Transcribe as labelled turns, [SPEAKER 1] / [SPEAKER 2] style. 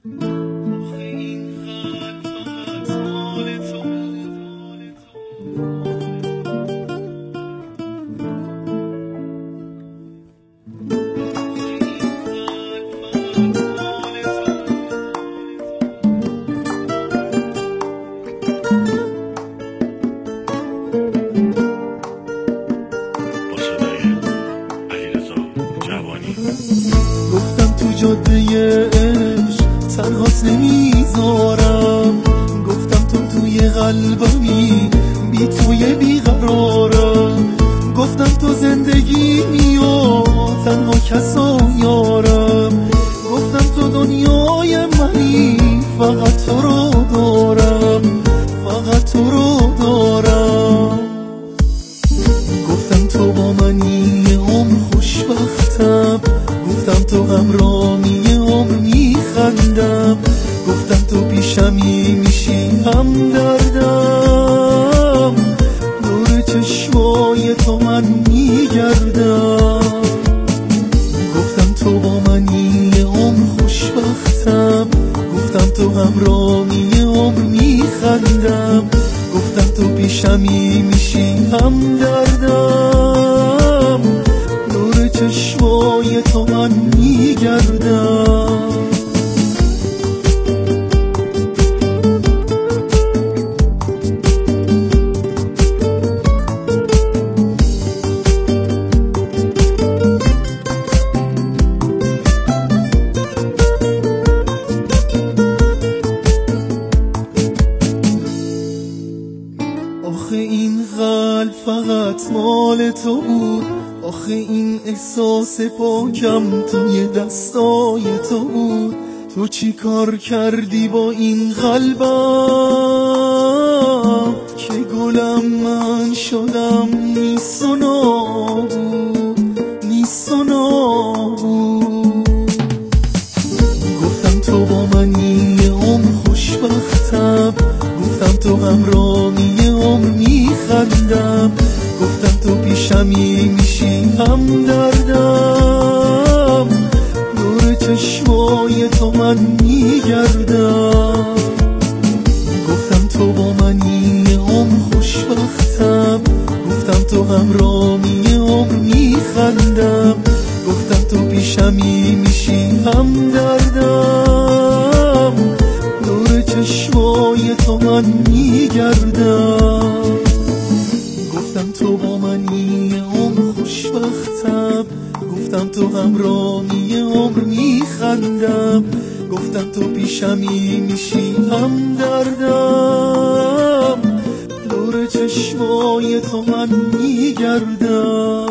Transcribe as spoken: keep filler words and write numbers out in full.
[SPEAKER 1] گفتم تو جاده عشق تنهات نمیذارم، گفتم تو توی قلبمی بی توی بیقرارم، گفتم تو زندگی و تنها کسا یارم، گفتم تو دنیای منی فقط تو رو دارم، فقط تو رو دارم. گفتم تو با منی عمر خوشبختم، گفتم تو همرامی عمر میخندم، گفتم تو پیشمی میشی هم دردم، دور چشمای تو من میگردم. گفتم تو با منی عمر خوشبختم، گفتم تو همرامی عمر میخندم، گفتم تو پیشمی میشی هم دردم، دور چشمای تو من میگردم. آخه این قلب فقط مال تو بود، آخه این احساس پاکم توی دستای تو بود، تو چی کار کردی با این قلبم که گلم من شدم نیست و نابود، نیست و نابود. گفتم تو با منی عمر خوشبختم، گفتم تو همرامی عمر میخندم، گفتم تو پیشمی میشی هم دردم، دور چشمای تو من میگردم. گفتم تو با منی عمر خوشبختم، گفتم تو همرامی عمر میخندم، گفتم تو پیشمی میشی هم دردم، دور چشمای تو من میگردم. گفتم تو با منی عمر خوشبختم، گفتم تو همرامی عمر میخندم، گفتم تو پیشمی میشی هم دردم، دور چشمای تو من میگردم.